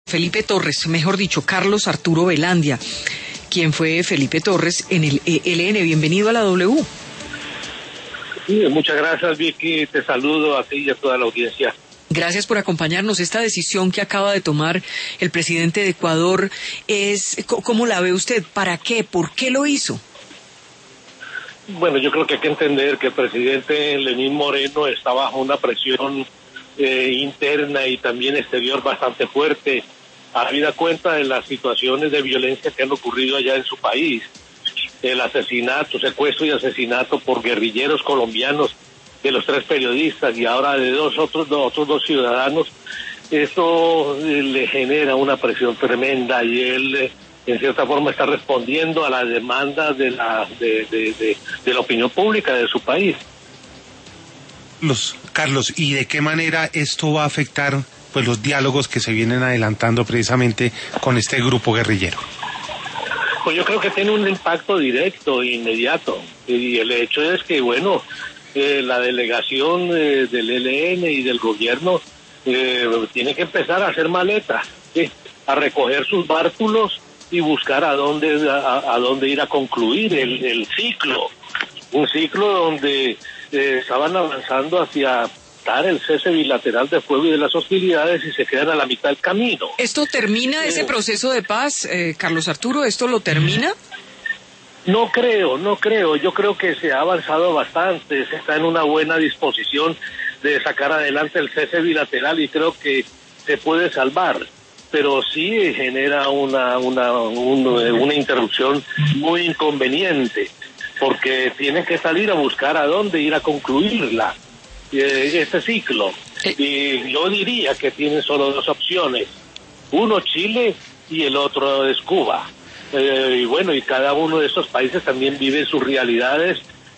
Felipe Torres, mejor dicho, Carlos Arturo Velandia, quien fue Felipe Torres en el ELN. Bienvenido a la W. Sí, muchas gracias, Vicky. Te saludo a ti y a toda la audiencia. Gracias por acompañarnos. Esta decisión que acaba de tomar el presidente de Ecuador ¿cómo la ve usted? ¿Para qué? ¿Por qué lo hizo? Bueno, yo creo que hay que entender que el presidente Lenín Moreno está bajo una presión interna y también exterior bastante fuerte, habida cuenta de las situaciones de violencia que han ocurrido allá en su país. El asesinato, secuestro y asesinato por guerrilleros colombianos de los 3 periodistas y ahora de otros dos ciudadanos. Esto le genera una presión tremenda y él en cierta forma está respondiendo a la demanda de la opinión pública de su país. Carlos, ¿y de qué manera esto va a afectar pues los diálogos que se vienen adelantando precisamente con este grupo guerrillero? Pues yo creo que tiene un impacto directo e inmediato, y el hecho es que, bueno, la delegación del ELN y del gobierno tiene que empezar a hacer maletas, ¿sí? A recoger sus bártulos y buscar a dónde ir a concluir el ciclo, un ciclo donde estaban avanzando hacia dar el cese bilateral de fuego y de las hostilidades y se quedan a la mitad del camino. ¿Esto termina ese proceso de paz, Carlos Arturo? ¿Esto lo termina? No creo. Yo creo que se ha avanzado bastante, se está en una buena disposición de sacar adelante el cese bilateral y creo que se puede salvar, pero sí genera una interrupción muy inconveniente, porque tienen que salir a buscar a dónde ir a concluirla, este ciclo. Y yo diría que tienen solo 2 opciones, uno Chile y el otro es Cuba. Y bueno, y cada uno de estos países también vive sus realidades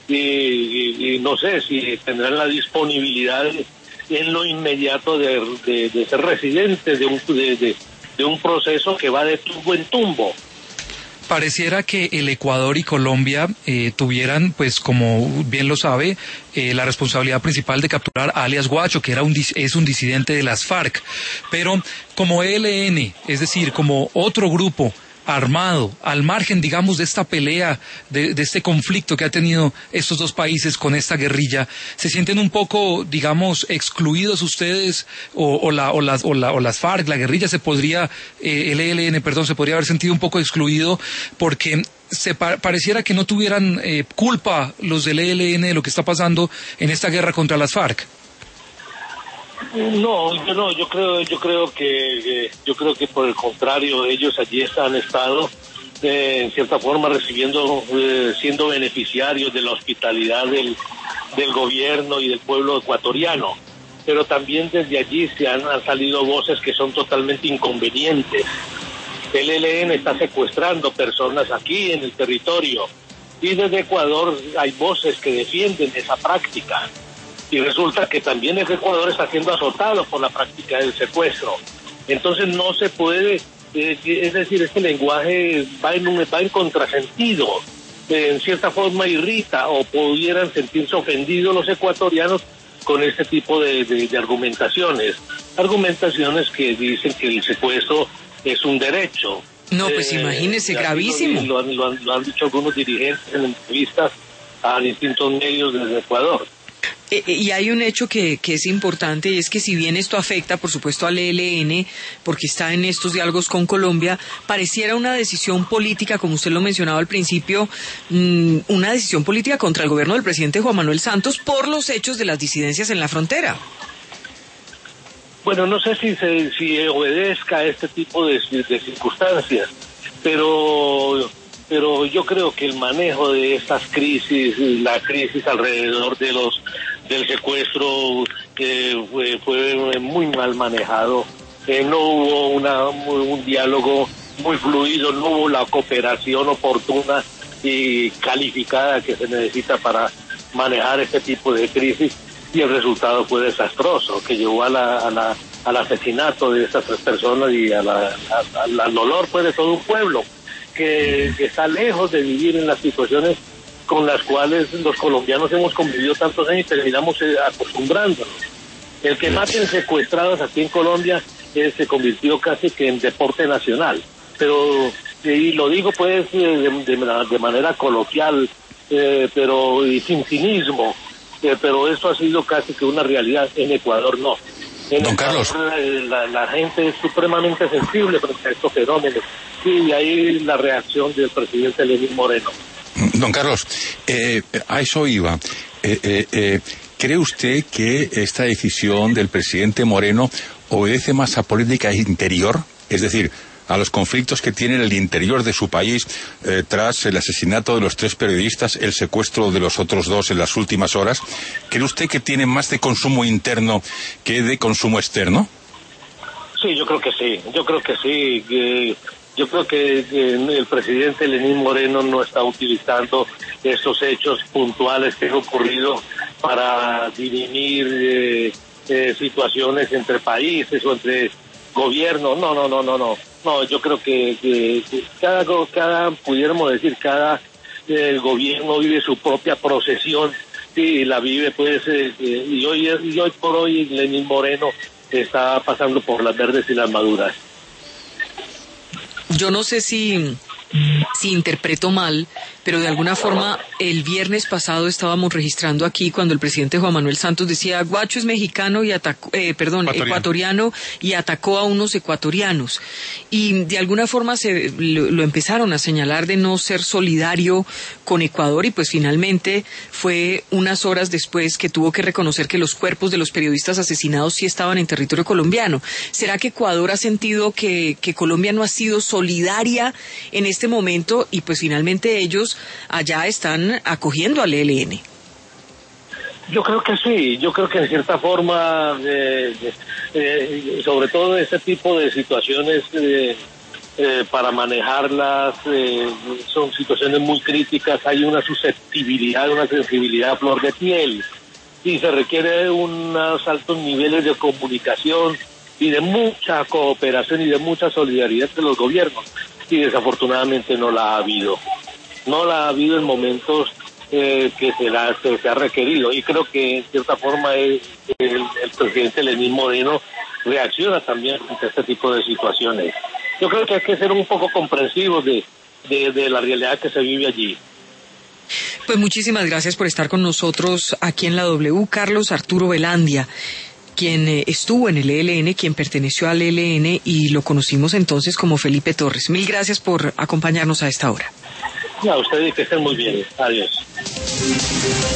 y no sé si tendrán la disponibilidad en lo inmediato de ser residentes de un proceso que va de tumbo en tumbo. Pareciera que el Ecuador y Colombia tuvieran, pues como bien lo sabe, la responsabilidad principal de capturar a alias Guacho, que es un disidente de las FARC. Pero como ELN, es decir, como otro grupo armado, al margen, digamos, de esta pelea, de este conflicto que ha tenido estos 2 países con esta guerrilla, ¿se sienten un poco, digamos, excluidos ustedes o las FARC, la guerrilla el ELN, perdón, se podría haber sentido un poco excluido porque pareciera que no tuvieran culpa los del ELN de lo que está pasando en esta guerra contra las FARC? Yo creo que por el contrario, ellos allí han estado en cierta forma recibiendo, siendo beneficiarios de la hospitalidad del gobierno y del pueblo ecuatoriano, pero también desde allí han salido voces que son totalmente inconvenientes. El ELN está secuestrando personas aquí en el territorio y desde Ecuador hay voces que defienden esa práctica. Y resulta que también el Ecuador está siendo azotado por la práctica del secuestro. Entonces no se puede, es decir, este lenguaje va en contrasentido, en cierta forma irrita, o pudieran sentirse ofendidos los ecuatorianos con este tipo de argumentaciones que dicen que el secuestro es un derecho. No, pues imagínese, gravísimo. Lo han dicho algunos dirigentes en entrevistas a distintos medios desde Ecuador. Y hay un hecho que es importante, y es que si bien esto afecta, por supuesto, al ELN, porque está en estos diálogos con Colombia, pareciera una decisión política, como usted lo mencionaba al principio, una decisión política contra el gobierno del presidente Juan Manuel Santos por los hechos de las disidencias en la frontera. Bueno, no sé si obedezca a este tipo de circunstancias, pero yo creo que el manejo de estas crisis, la crisis alrededor del secuestro, fue muy mal manejado. No hubo un diálogo muy fluido, no hubo la cooperación oportuna y calificada que se necesita para manejar este tipo de crisis, y el resultado fue desastroso, que llevó al asesinato de estas 3 personas y al dolor pues de todo un pueblo que está lejos de vivir en las situaciones con las cuales los colombianos hemos convivido tantos años y terminamos acostumbrándonos. El que maten secuestrados aquí en Colombia se convirtió casi que en deporte nacional. Pero, y lo digo pues de manera coloquial, pero y sin cinismo, pero esto ha sido casi que una realidad. En Ecuador no. En Don Ecuador, Carlos, la gente es supremamente sensible frente a estos fenómenos. Y ahí la reacción del presidente Lenín Moreno. don Carlos, a eso iba. ¿Cree usted que esta decisión del presidente Moreno obedece más a política interior? Es decir, a los conflictos que tiene en el interior de su país tras el asesinato de los 3 periodistas, el secuestro de los otros 2 en las últimas horas. ¿Cree usted que tiene más de consumo interno que de consumo externo? Sí, yo creo que sí. Yo creo que el presidente Lenín Moreno no está utilizando estos hechos puntuales que han ocurrido para dirimir situaciones entre países o entre gobiernos. No, yo creo que pudiéramos decir, cada gobierno vive su propia procesión y la vive pues, y hoy por hoy Lenín Moreno está pasando por las verdes y las maduras. Yo no sé si interpreto mal, pero de alguna forma el viernes pasado estábamos registrando aquí cuando el presidente Juan Manuel Santos decía Guacho es mexicano y ecuatoriano y atacó a unos ecuatorianos, y de alguna forma lo empezaron a señalar de no ser solidario con Ecuador, y pues finalmente fue unas horas después que tuvo que reconocer que los cuerpos de los periodistas asesinados sí estaban en territorio colombiano. ¿Será que Ecuador ha sentido que Colombia no ha sido solidaria en este momento y pues finalmente ellos allá están acogiendo al ELN? Yo creo que sí, yo creo que en cierta forma, sobre todo ese tipo de situaciones, para manejarlas, son situaciones muy críticas, hay una susceptibilidad, una sensibilidad a flor de piel, y se requiere unos altos niveles de comunicación y de mucha cooperación y de mucha solidaridad de los gobiernos, y desafortunadamente no la ha habido. No la ha habido en momentos que se ha requerido, y creo que en cierta forma el presidente Lenín Moreno reacciona también ante este tipo de situaciones. Yo creo que hay que ser un poco comprensivos de la realidad que se vive allí. Pues muchísimas gracias por estar con nosotros aquí en la W, Carlos Arturo Velandia, quien estuvo en el ELN, quien perteneció al ELN, y lo conocimos entonces como Felipe Torres. Mil gracias por acompañarnos a esta hora. A ustedes que estén muy bien. Adiós.